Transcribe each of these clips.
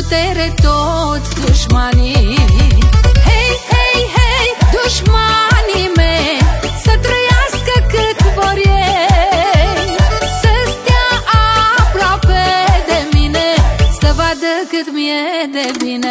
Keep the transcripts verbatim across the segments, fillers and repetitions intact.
putere toți dușmanii. Hei, hei, hei, dușmanii mei, să trăiască cât vor ei, să stea aproape de mine, să vadă cât mi-e de bine.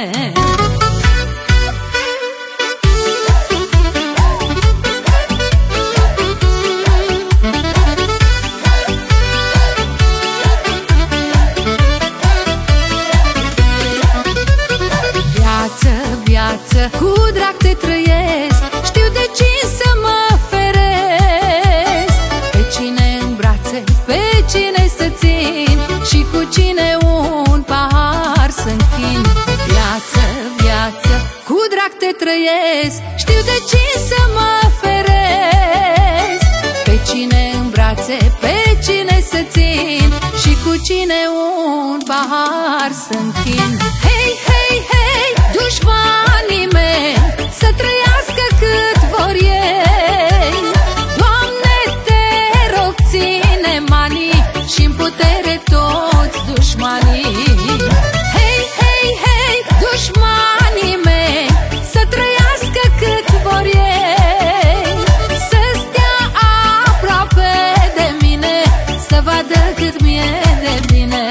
Cu drag te trăiesc, știu de cine să mă feresc, pe cine în brațe, pe cine să țin și cu cine un pahar să închin. Viață, viață, cu drag te trăiesc, știu de cine să mă feresc, pe cine în brațe, pe cine să țin și cu cine un pahar să închin. Hei, hei, hei, dușmanii mei, să trăiască cât vor ei, Doamne, te rog, ține manii și-n putere toți dușmanii. Hei, hei, hei, dușmanii mei, să trăiască cât vor ei, să stea aproape de mine, să vadă cât mi-e de bine.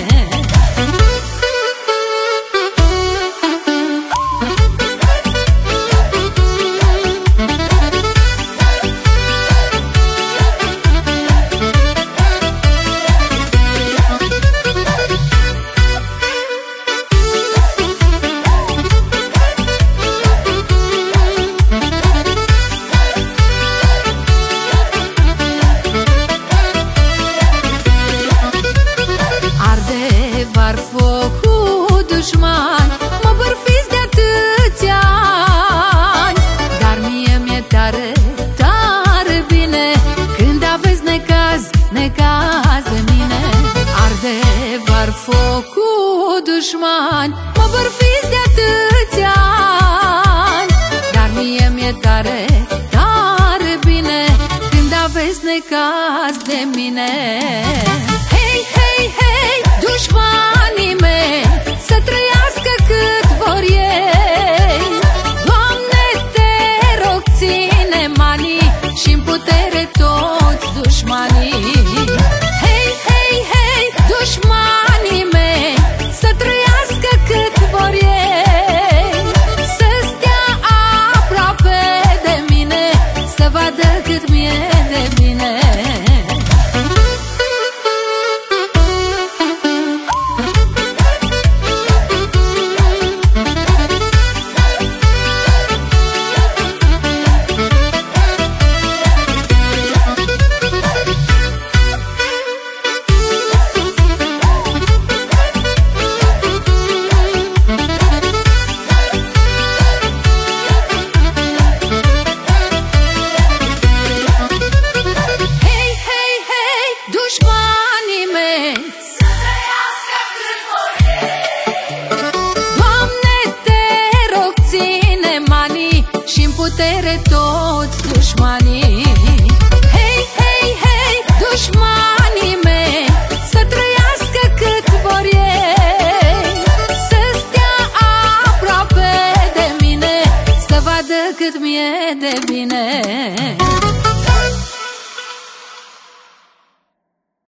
Var focul dușman, mă bărfiți de atâția ani, dar mie mi-e tare, tare bine când aveți necaz, necaz de mine. Arde var focul dușman, mă bărfiți de atâția ani, dar mie mi-e tare, tare bine când aveți necaz de mine. Hei, hei, hei, dușmanii mei, să trăiască cât vor ei, Doamne, te rog, ține manii și-n putere toți dușmanii. Hei, hei, hei, dușmanii mei, să trăiască cât vor ei, să stea aproape de mine, să vadă cât mi-e de bine. Dușmanii mei, să trăiască cât vor ei, Doamne, te rog, ține manii și-n putere toți dușmanii. Hei, hei, hei, dușmanii mei, să trăiască cât vor ei, să stea aproape de mine, să vadă cât mi-e de bine.